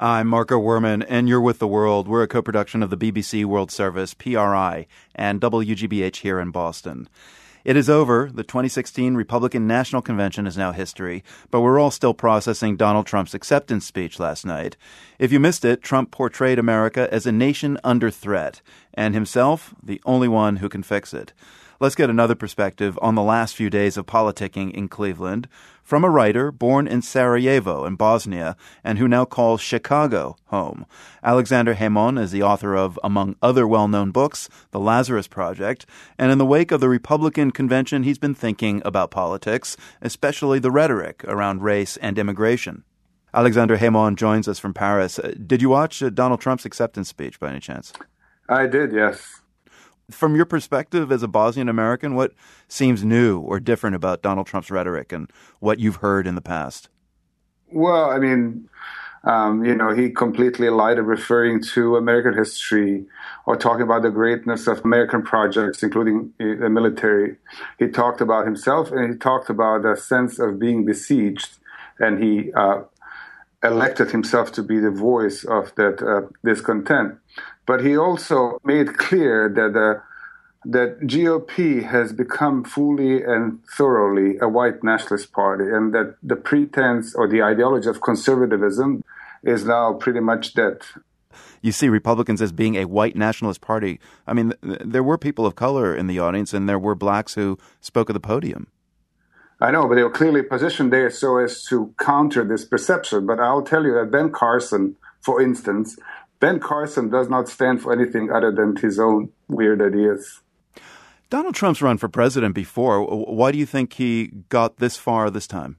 I'm Marco Werman, and you're with The World. We're a co-production of the BBC World Service, PRI, and WGBH here in Boston. It is over. The 2016 Republican National Convention is now history, but we're all still processing Donald Trump's acceptance speech last night. If you missed it, Trump portrayed America as a nation under threat, and himself the only one who can fix it. Let's get another perspective on the last few days of politicking in Cleveland from a writer born in Sarajevo in Bosnia and who now calls Chicago home. Alexander Hamon is the author of, among other well-known books, The Lazarus Project, and in the wake of the Republican convention, he's been thinking about politics, especially the rhetoric around race and immigration. Alexander Hamon joins us from Paris. Did you watch Donald Trump's acceptance speech by any chance? I did, yes. From your perspective as a Bosnian American, what seems new or different about Donald Trump's rhetoric and what you've heard in the past? Well, I mean, he completely lied of referring to American history or talking about the greatness of American projects, including the military. He talked about himself and he talked about a sense of being besieged, and he elected himself to be the voice of that discontent. But he also made clear that GOP has become fully and thoroughly a white nationalist party, and that the pretense or the ideology of conservatism is now pretty much dead. You see Republicans as being a white nationalist party. I mean, there were people of color in the audience, and there were blacks who spoke at the podium. I know, but they were clearly positioned there so as to counter this perception. But I'll tell you that Ben Carson, for instance, Ben Carson does not stand for anything other than his own weird ideas. Donald Trump's run for president before. Why do you think he got this far this time?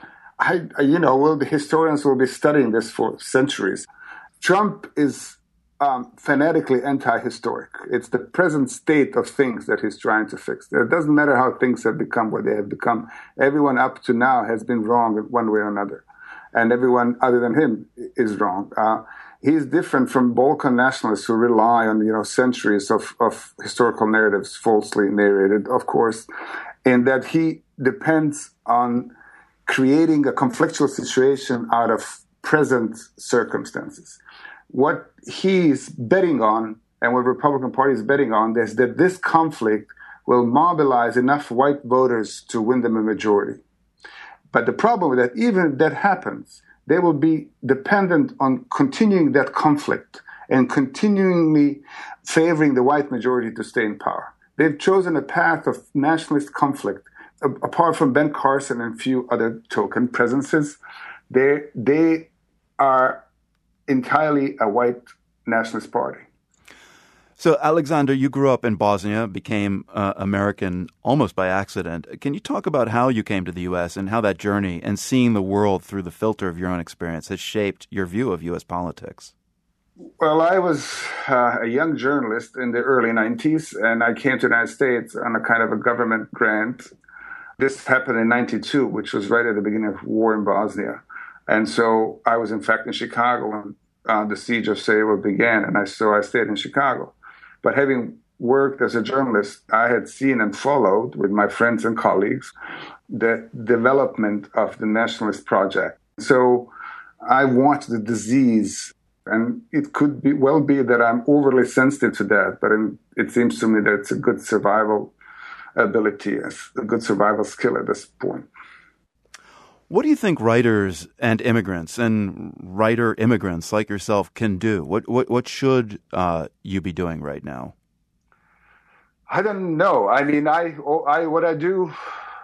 The historians will be studying this for centuries. Trump is fanatically anti-historic. It's the present state of things that he's trying to fix. It doesn't matter how things have become what they have become. Everyone up to now has been wrong in one way or another. And everyone other than him is wrong. He's different from Balkan nationalists who rely on, centuries of historical narratives falsely narrated, of course, in that he depends on creating a conflictual situation out of present circumstances. What he's betting on, and what the Republican Party is betting on, is that this conflict will mobilize enough white voters to win them a majority. But the problem with that, even if that happens, they will be dependent on continuing that conflict and continually favoring the white majority to stay in power. They've chosen a path of nationalist conflict. Apart from Ben Carson and a few other token presences, they are entirely a white nationalist party. So, Alexander, you grew up in Bosnia, became American almost by accident. Can you talk about how you came to the U.S. and how that journey and seeing the world through the filter of your own experience has shaped your view of U.S. politics? Well, I was a young journalist in the early 90s, and I came to the United States on a kind of a government grant. This happened in 92, which was right at the beginning of war in Bosnia. And so I was, in fact, in Chicago when the siege of Sarajevo began, and so I stayed in Chicago. But having worked as a journalist, I had seen and followed with my friends and colleagues the development of the nationalist project. So I watched the disease, and it could well be that I'm overly sensitive to that, but it seems to me that it's a good survival ability, a good survival skill at this point. What do you think writers and immigrants and writer immigrants like yourself can do? What should you be doing right now? I don't know. I mean, what I do,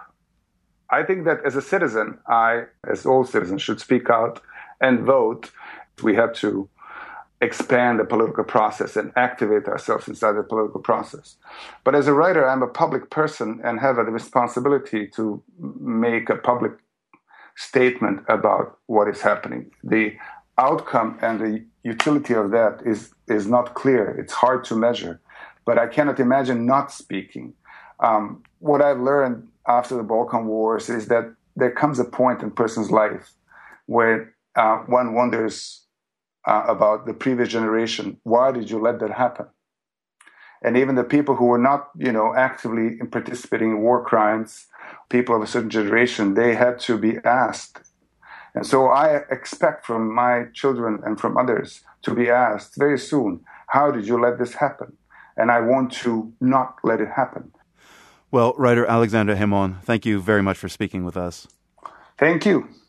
I think that as a citizen, as all citizens, should speak out and vote. We have to expand the political process and activate ourselves inside the political process. But as a writer, I'm a public person and have a responsibility to make a public statement about what is happening. The outcome and the utility of that is not clear. It's hard to measure. But I cannot imagine not speaking. What I've learned after the Balkan Wars is that there comes a point in a person's life where one wonders about the previous generation. Why did you let that happen? And even the people who were not, actively participating in war crimes, people of a certain generation, they had to be asked, And so I expect from my children and from others to be asked very soon, how did you let this happen? And I want to not let it happen. Well, writer Alexander Hemon, thank you very much for speaking with us. Thank you.